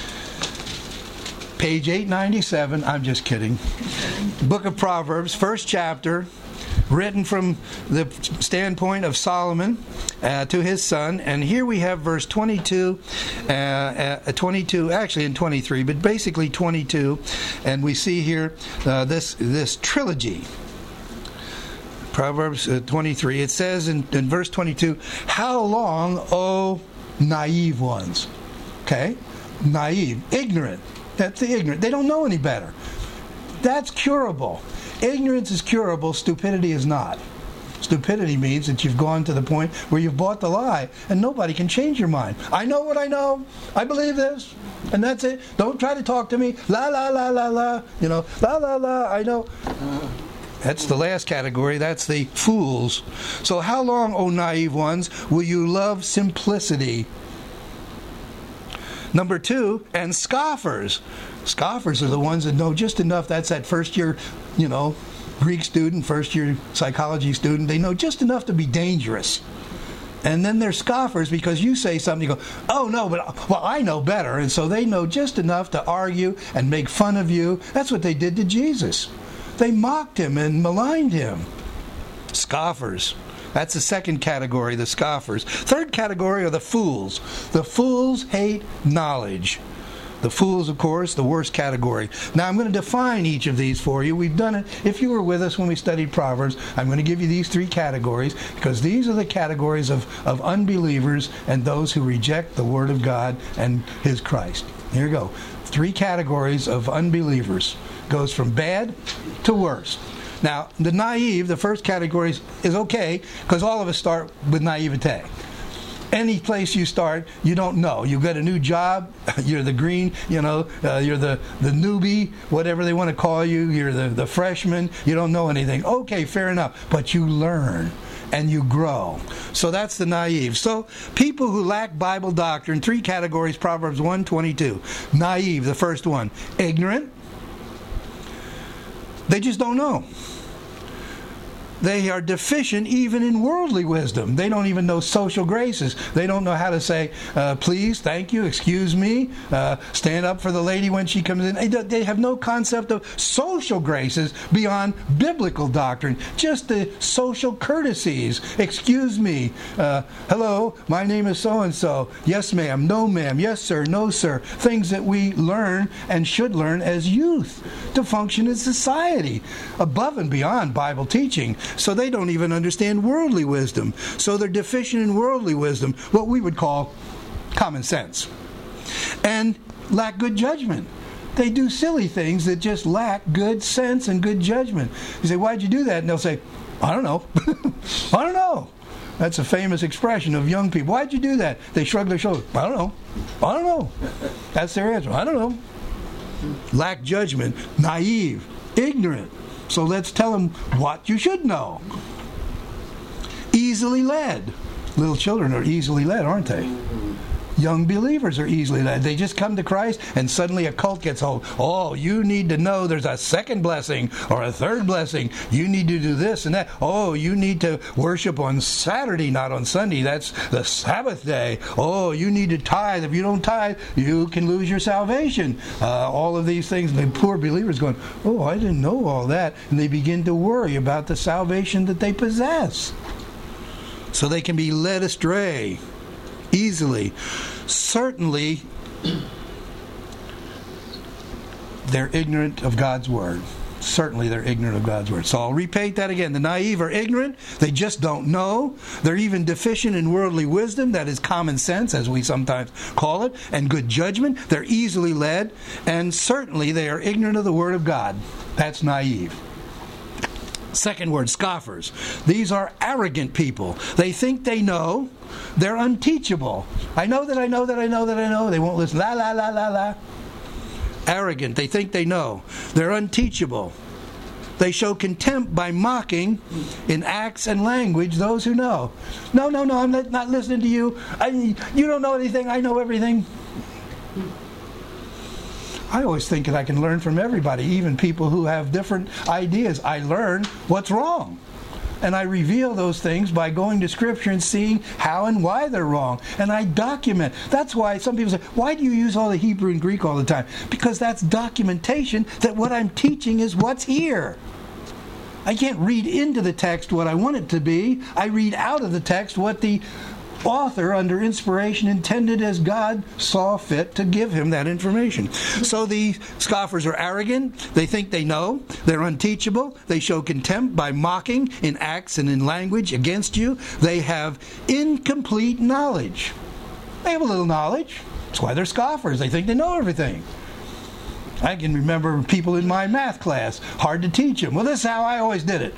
page 897. I'm just kidding. Book of Proverbs, first chapter, written from the standpoint of Solomon to his son. And here we have verse 22, actually in 23, but basically 22. And we see here this trilogy. Proverbs 23. It says in verse 22, how long, O naive ones? Okay? Naive. Ignorant. That's the ignorant. They don't know any better. That's curable. Ignorance is curable. Stupidity is not. Stupidity means that you've gone to the point where you've bought the lie and nobody can change your mind. I know what I know. I believe this. And that's it. Don't try to talk to me. La, la, la, la, la. La, la, la, I know. That's the last category. That's the fools. So how long, O naive ones, will you love simplicity? Number 2, and scoffers. Scoffers are the ones that know just enough. That's that first year, Greek student, first year psychology student. They know just enough to be dangerous. And then they're scoffers because you say something, you go, oh no, well, I know better. And so they know just enough to argue and make fun of you. That's what they did to Jesus. They mocked him and maligned him. Scoffers. That's the second category, the scoffers. Third category are the fools. The fools hate knowledge. The fools, of course, the worst category. Now, I'm going to define each of these for you. We've done it. If you were with us when we studied Proverbs, I'm going to give you these 3 categories because these are the categories of unbelievers and those who reject the Word of God and His Christ. Here you go. 3 categories of unbelievers. Goes from bad to worse. Now, the naive, the first category is okay because all of us start with naivete. Any place you start, you don't know. You get a new job, you're the green, you're the newbie, whatever they want to call you, you're the freshman, you don't know anything. Okay, fair enough. But you learn and you grow. So that's the naive. So people who lack Bible doctrine, 3 categories, Proverbs 1:22. Naive, the first one. Ignorant. They just don't know. They are deficient even in worldly wisdom. They don't even know social graces. They don't know how to say, please, thank you, excuse me, stand up for the lady when she comes in. They have no concept of social graces beyond biblical doctrine. Just the social courtesies. Excuse me. Hello, my name is so-and-so. Yes, ma'am. No, ma'am. Yes, sir. No, sir. Things that we learn and should learn as youth to function in society above and beyond Bible teaching. So they don't even understand worldly wisdom. So they're deficient in worldly wisdom, what we would call common sense. And lack good judgment. They do silly things that just lack good sense and good judgment. You say, why'd you do that? And they'll say, I don't know. I don't know. That's a famous expression of young people. Why'd you do that? They shrug their shoulders. I don't know. I don't know. That's their answer. I don't know. Lack judgment. Naive. Ignorant. So let's tell them what you should know. Easily led. Little children are easily led, aren't they? Young believers are easily led. They just come to Christ and suddenly a cult gets hold. Oh, you need to know there's a second blessing or a third blessing. You need to do this and that. Oh, you need to worship on Saturday, not on Sunday. That's the Sabbath day. Oh, you need to tithe. If you don't tithe, you can lose your salvation. All of these things. And the poor believers going, oh, I didn't know all that. And they begin to worry about the salvation that they possess. So they can be led astray easily. Certainly, they're ignorant of God's Word. Certainly, they're ignorant of God's Word. So I'll repeat that again. The naive are ignorant. They just don't know. They're even deficient in worldly wisdom. That is common sense, as we sometimes call it, and good judgment. They're easily led. And certainly, they are ignorant of the Word of God. That's naive. Second word, scoffers. These are arrogant people. They think they know. They're unteachable. I know that I know that I know that I know. They won't listen. La, la, la, la, la. Arrogant. They think they know. They're unteachable. They show contempt by mocking in acts and language those who know. No, I'm not listening to you. You don't know anything. I know everything. I always think that I can learn from everybody, even people who have different ideas. I learn what's wrong. And I reveal those things by going to Scripture and seeing how and why they're wrong. And I document. That's why some people say, why do you use all the Hebrew and Greek all the time? Because that's documentation that what I'm teaching is what's here. I can't read into the text what I want it to be. I read out of the text what the author under inspiration intended as God saw fit to give him that information. So the scoffers are arrogant. They think they know. They're unteachable. They show contempt by mocking in acts and in language against you. They have incomplete knowledge. They have a little knowledge. That's why they're scoffers. They think they know everything. I can remember people in my math class. Hard to teach them. Well, this is how I always did it.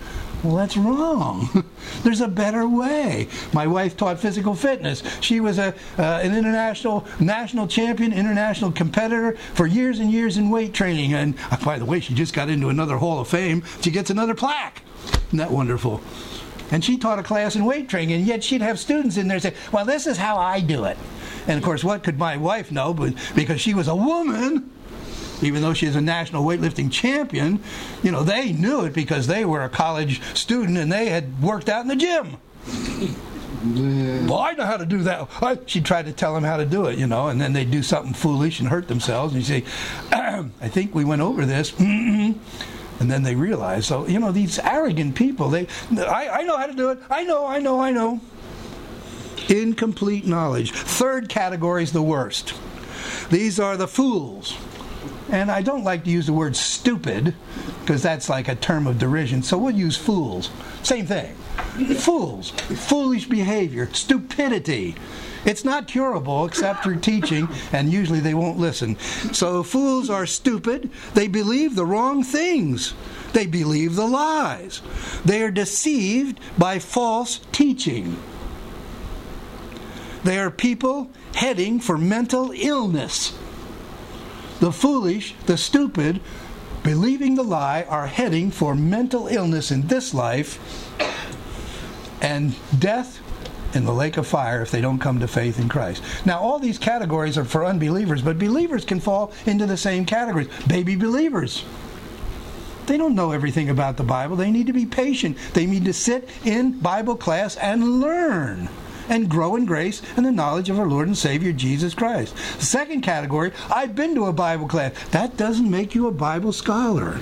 Well, that's wrong. There's a better way. My wife taught physical fitness. She was an national champion, international competitor for years and years in weight training. And by the way, she just got into another Hall of Fame. She gets another plaque. Isn't that wonderful? And she taught a class in weight training, and yet she'd have students in there say, well, this is how I do it. And of course, what could my wife know? But because she was a woman, even though she's a national weightlifting champion, they knew it because they were a college student and they had worked out in the gym. Well, I know how to do that. She tried to tell them how to do it, and then they'd do something foolish and hurt themselves. And you say, I think we went over this. And then they realize, so, these arrogant people, I know how to do it. I know. Incomplete knowledge. Third category is the worst. These are the fools. And I don't like to use the word stupid, because that's like a term of derision, so we'll use fools. Same thing. Fools. Foolish behavior. Stupidity. It's not curable except through teaching, and usually they won't listen. So fools are stupid. They believe the wrong things. They believe the lies. They are deceived by false teaching. They are people heading for mental illness. The foolish, the stupid, believing the lie, are heading for mental illness in this life and death in the lake of fire if they don't come to faith in Christ. Now, all these categories are for unbelievers, but believers can fall into the same categories. Baby believers. They don't know everything about the Bible. They need to be patient. They need to sit in Bible class and learn and grow in grace and the knowledge of our Lord and Savior, Jesus Christ. The second category, I've been to a Bible class. That doesn't make you a Bible scholar.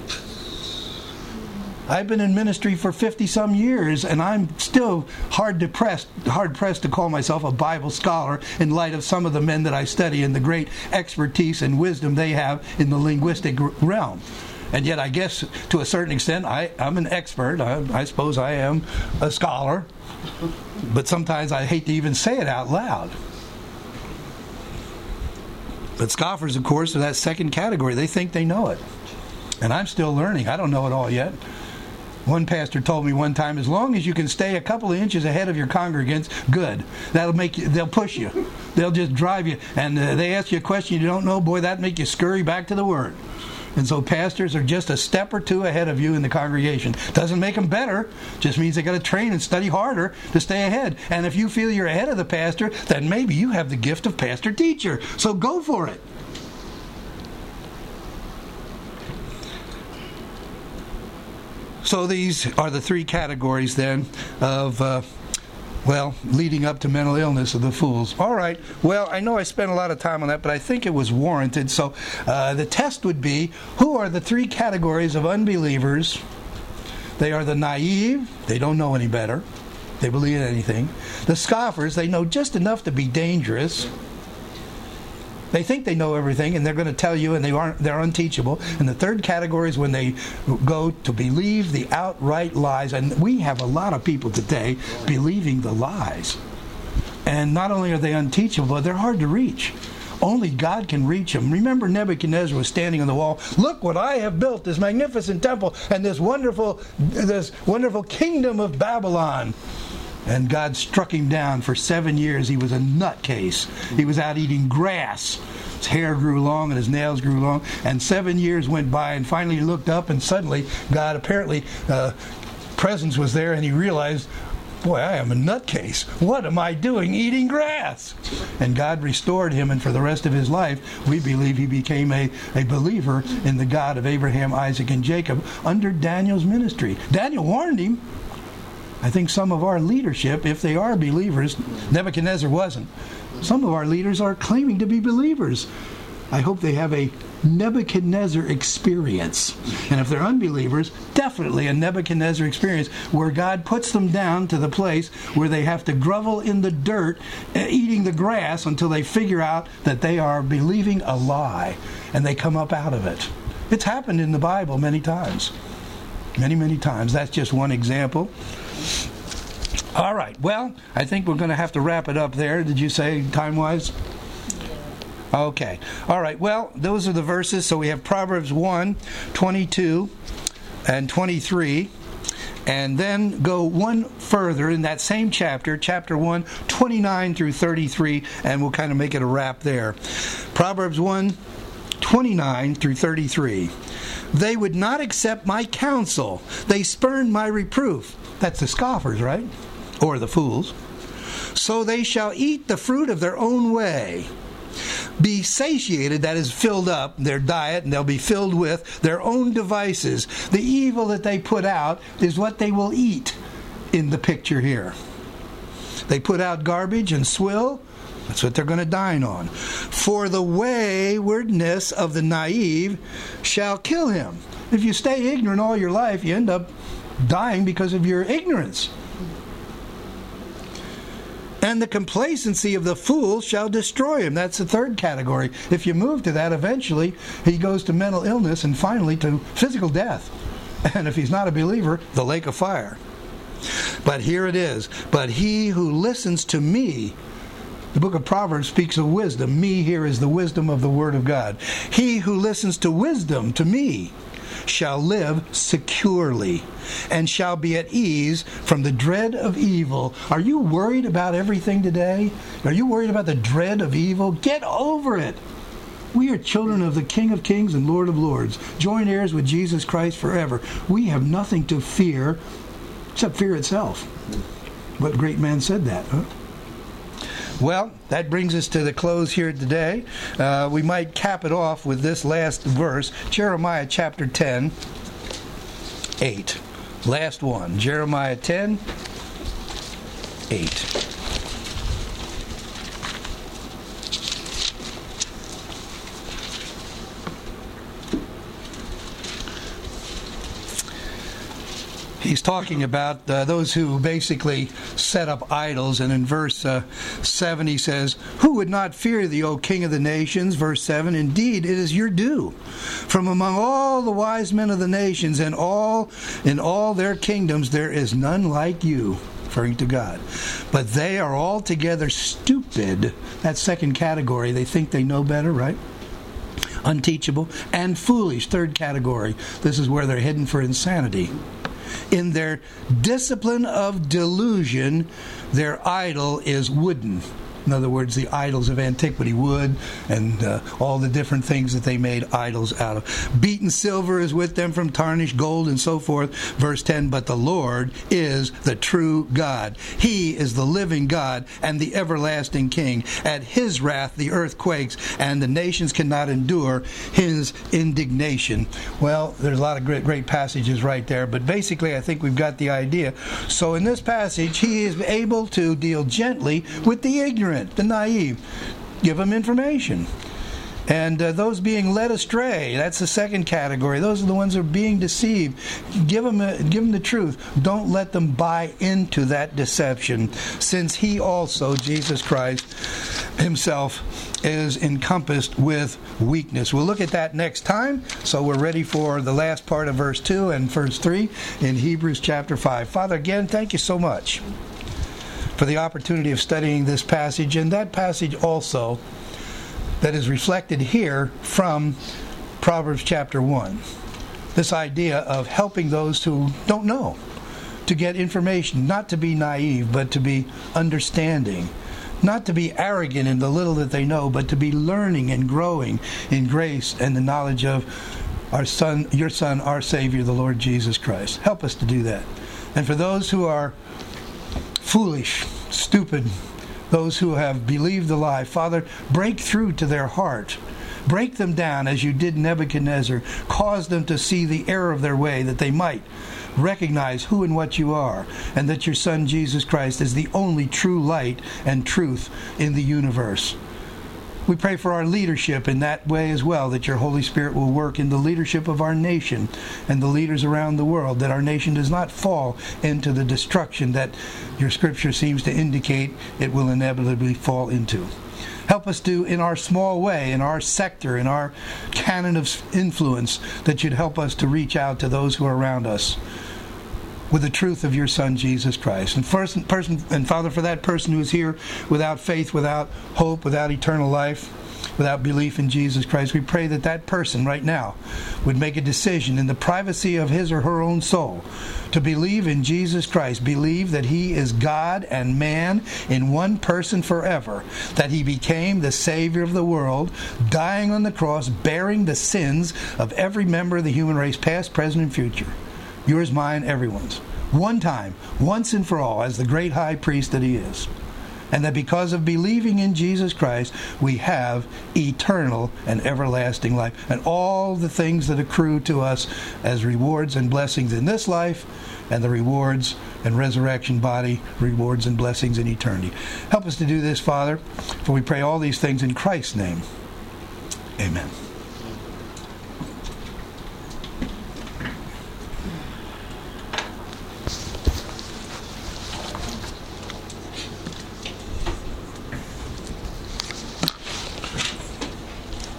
I've been in ministry for 50-some years, and I'm still hard-pressed to call myself a Bible scholar in light of some of the men that I study and the great expertise and wisdom they have in the linguistic realm. And yet, I guess, to a certain extent, I'm an expert. I suppose I am a scholar. But sometimes I hate to even say it out loud. But scoffers, of course, are that second category. They think they know it. And I'm still learning. I don't know it all yet. One pastor told me one time, as long as you can stay a couple of inches ahead of your congregants, good. That'll make you, they'll push you. They'll just drive you. And they ask you a question you don't know, boy, that'll make you scurry back to the Word. And so pastors are just a step or two ahead of you in the congregation. Doesn't make them better. Just means they got to train and study harder to stay ahead. And if you feel you're ahead of the pastor, then maybe you have the gift of pastor-teacher. So go for it. So these are the three categories then of leading up to mental illness of the fools. All right. Well, I know I spent a lot of time on that, but I think it was warranted. So the test would be, who are the three categories of unbelievers? They are the naive. They don't know any better. They believe in anything. The scoffers, they know just enough to be dangerous. They think they know everything, and they're going to tell you, and they're unteachable. And the third category is when they go to believe the outright lies. And we have a lot of people today believing the lies. And not only are they unteachable, but they're hard to reach. Only God can reach them. Remember, Nebuchadnezzar was standing on the wall. Look what I have built, this magnificent temple and this wonderful kingdom of Babylon. And God struck him down. For 7 years he was a nutcase. He was out eating grass. His hair grew long and his nails grew long. And 7 years went by, and finally he looked up, and suddenly God apparently presence was there, and he realized, boy, I am a nutcase. What am I doing eating grass? And God restored him, and for the rest of his life, we believe he became a believer in the God of Abraham, Isaac, and Jacob under Daniel's ministry. Daniel warned him. I think some of our leadership, if they are believers, Nebuchadnezzar wasn't. Some of our leaders are claiming to be believers. I hope they have a Nebuchadnezzar experience. And if they're unbelievers, definitely a Nebuchadnezzar experience where God puts them down to the place where they have to grovel in the dirt, eating the grass until they figure out that they are believing a lie, and they come up out of it. It's happened in the Bible many times. Many, many times. That's just one example. All right. Well, I think we're going to have to wrap it up there. Did you say time-wise? Okay. All right. Well, those are the verses. So we have Proverbs 1, 22, and 23. And then go one further in that same chapter, chapter 1, 29 through 33, and we'll kind of make it a wrap there. Proverbs 1, 29 through 33. They would not accept my counsel. They spurned my reproof. That's the scoffers, right? Or the fools. So they shall eat the fruit of their own way. Be satiated, that is filled up, their diet, and they'll be filled with their own devices. The evil that they put out is what they will eat in the picture here. They put out garbage and swill. That's what they're going to dine on. For the waywardness of the naive shall kill him. If you stay ignorant all your life, you end up dying because of your ignorance. And the complacency of the fool shall destroy him. That's the third category. If you move to that, eventually he goes to mental illness and finally to physical death. And if he's not a believer, the lake of fire. But here it is. But he who listens to me, the book of Proverbs speaks of wisdom. Me here is the wisdom of the Word of God. He who listens to wisdom, to me, shall live securely and shall be at ease from the dread of evil. Are you worried about everything today? Are you worried about the dread of evil? Get over it. We are children of the King of Kings and Lord of Lords, joint heirs with Jesus Christ forever. We have nothing to fear except fear itself. What great man said that, huh? Well, that brings us to the close here today. We might cap it off with this last verse, Jeremiah chapter 10, 8. Last one, Jeremiah 10, 8. He's talking about those who basically set up idols. And in verse 7 he says, who would not fear thee, O King of the nations? Verse 7, indeed it is your due. From among all the wise men of the nations and in all their kingdoms there is none like you. Referring to God. But they are altogether stupid. That's second category. They think they know better, right? Unteachable. And foolish, third category. This is where they're heading for insanity. In their discipline of delusion, their idol is wooden. In other words, the idols of antiquity, wood and all the different things that they made idols out of. Beaten silver is with them from tarnished gold and so forth. Verse 10, but the Lord is the true God. He is the living God and the everlasting King. At his wrath the earth quakes and the nations cannot endure his indignation. Well, there's a lot of great passages right there, but basically I think we've got the idea. So in this passage, he is able to deal gently with the ignorant, the naive. Give them information. And those being led astray, that's the second category. Those are the ones who are being deceived. Give them the truth. Don't let them buy into that deception, since he also, Jesus Christ himself, is encompassed with weakness. We'll look at that next time. So we're ready for the last part of verse 2 and verse 3 in Hebrews chapter 5. Father, again, thank you so much for the opportunity of studying this passage, and that passage also that is reflected here from Proverbs chapter 1. This idea of helping those who don't know to get information, not to be naive, but to be understanding, not to be arrogant in the little that they know, but to be learning and growing in grace and the knowledge of our Son, your Son, our Savior, the Lord Jesus Christ. Help us to do that. And for those who are foolish, stupid, those who have believed the lie, Father, break through to their heart. Break them down as you did Nebuchadnezzar. Cause them to see the error of their way, that they might recognize who and what you are, and that your Son Jesus Christ is the only true light and truth in the universe. We pray for our leadership in that way as well, that your Holy Spirit will work in the leadership of our nation and the leaders around the world, that our nation does not fall into the destruction that your Scripture seems to indicate it will inevitably fall into. Help us to, in our small way, in our sector, in our canon of influence, that you'd help us to reach out to those who are around us with the truth of your Son, Jesus Christ. And Father, for that person who is here without faith, without hope, without eternal life, without belief in Jesus Christ. We pray that that person right now would make a decision in the privacy of his or her own soul to believe in Jesus Christ, believe that he is God and man in one person forever, that he became the Savior of the world, dying on the cross, bearing the sins of every member of the human race, past, present, and future. Yours, mine, everyone's. One time, once and for all, as the great high priest that he is. And that because of believing in Jesus Christ, we have eternal and everlasting life. And all the things that accrue to us as rewards and blessings in this life, and the rewards and resurrection body, rewards and blessings in eternity. Help us to do this, Father, for we pray all these things in Christ's name. Amen.